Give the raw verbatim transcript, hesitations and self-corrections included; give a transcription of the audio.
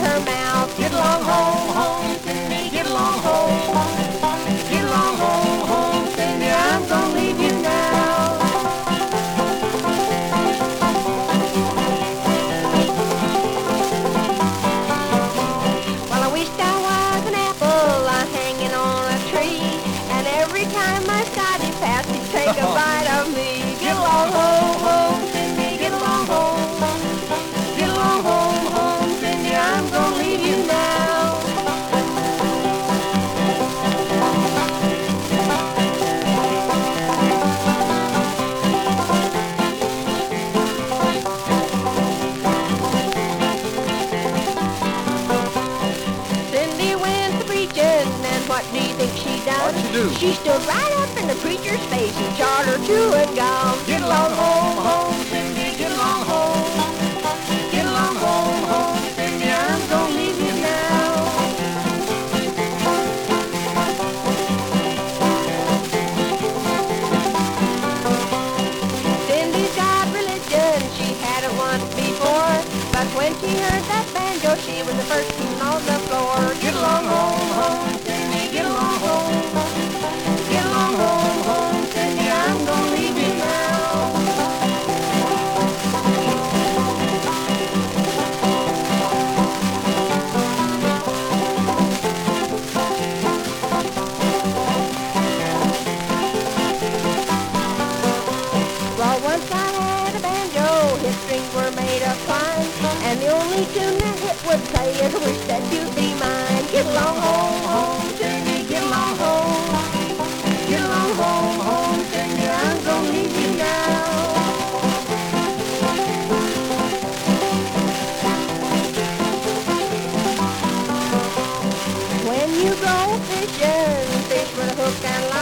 her mouth. Get along home, home, Cindy, get along home. Get along home, home, Cindy, I'm gonna leave you now. Well, I wished I was an apple uh, hanging on a tree, and every time I started past, he'd take a bite of me. Get along home, home, Cindy, get along home. Get along home, home, Cindy, I'm gonna leave you now. Cindy went to preaching, and what do you think she done? What'd she do? She stood right up in the preacher's face and chartered to and gone. Get along home, home, Cindy, get along home. Get along home, home, Cindy, I'm gonna leave you now. Cindy's got religion, she had it once before, but when she heard that banjo, she was the first one on the floor. Get along home, home, Cindy, get along home. Get along home, home, Cindy, I'm gonna leave you now. Well, once I had a banjo, his strings were made of twine, and the only tune that it would play is "Wish That You'd Be Mine." Get along home, home, Cindy, get along home. Get along home, home, Cindy, I'm gonna leave you now. When you go fishing, fish with a hook and line.